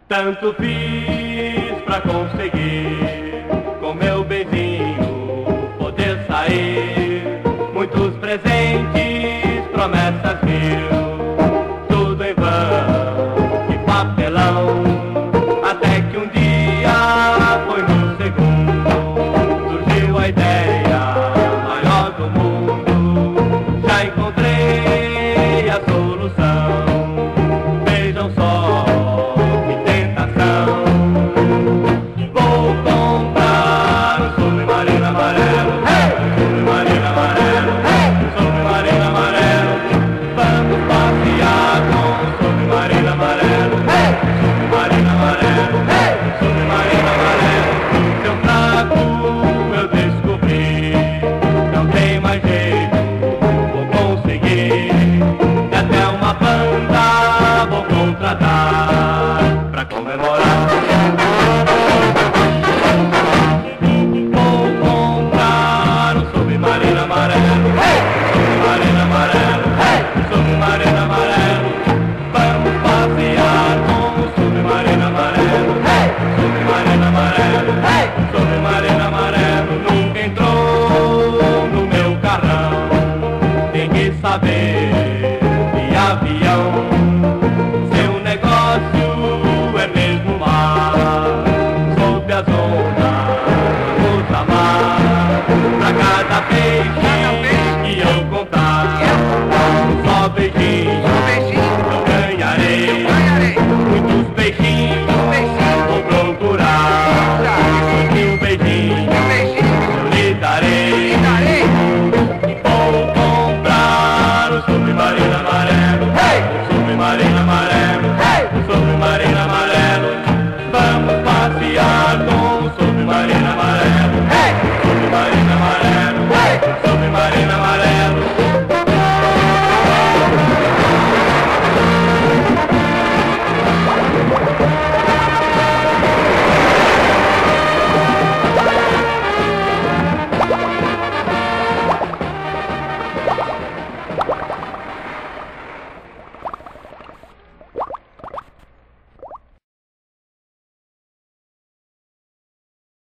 Tanto fiz pra conseguir com meu beijinho poder sair. Muitos presentes, promessas mil, tudo em vão, que papelão. Até que um dia, foi no segundo, surgiu a ideia maior do mundo. Já encontrei a solução. Vejam só. Vou comprar um submarino amarelo, submarino amarelo, submarino amarelo. Vamos passear com o submarino amarelo, submarino amarelo, submarino amarelo. Seu fraco eu descobri, não tem mais jeito, vou conseguir. E até uma banda vou contratar pra comemorar. Submarino amarelo, submarino amarelo, submarino amarelo. Vamos passear com o submarino amarelo, submarino amarelo, submarino amarelo. Nunca entrou no meu carrão, tem que saber de avião.